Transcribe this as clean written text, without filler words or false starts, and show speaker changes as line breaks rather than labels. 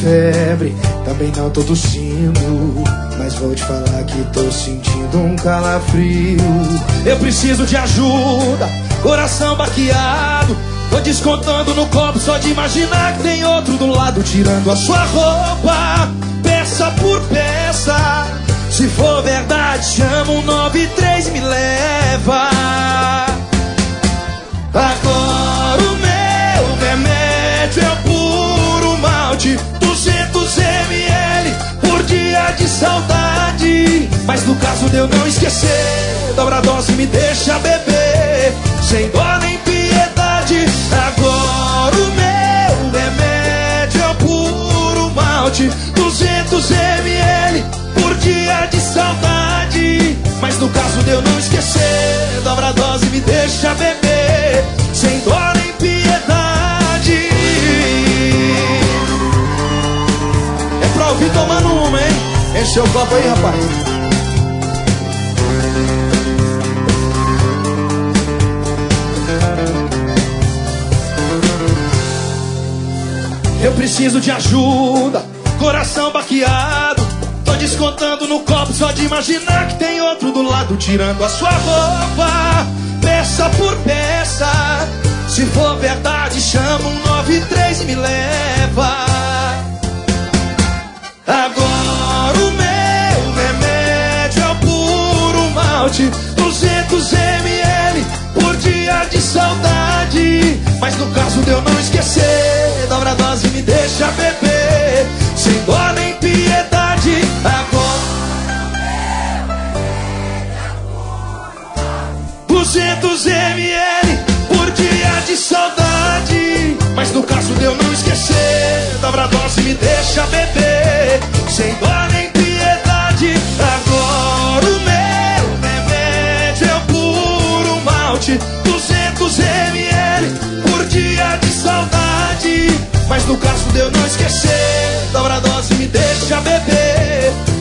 febre, também não tô tossindo, mas vou te falar que tô sentindo um calafrio. Eu preciso de ajuda, coração baqueado. Tô descontando no copo só de imaginar que tem outro do lado tirando a sua roupa, peça por peça. Se for verdade, chama um 93 e me leva. Agora o meu remédio é o puro malte, 200 ml por dia de saudade. Mas no caso de eu não esquecer, dobra a dose e me deixa beber, sem dó nem piedade. Agora o meu remédio é o puro malte, 200 ml por dia de saudade. Mas no caso de eu não esquecer, dobra a dose e me deixa beber, sem dó nem piedade. É pra ouvir tomando uma, hein? Enche o copo aí, rapaz. Eu preciso de ajuda, coração baqueado. Tô descontando no copo só de imaginar que tem outro do lado tirando a sua roupa, peça por peça. Se for verdade, chama um 93 e me leva. Agora o meu remédio é o puro malte, 200 ml por dia de saudade. Mas no caso de eu não esquecer, dobra a dose e me deixa beber, sem dó nem piedade. Agora 200 ml por dia de saudade. Mas no caso de eu não esquecer, dobra a dose e me deixa beber, sem dó nem piedade. Agora o meu remédio é o puro malte, 200 ml por dia de saudade. Mas no caso de eu não esquecer, dobra a dose e me deixa beber,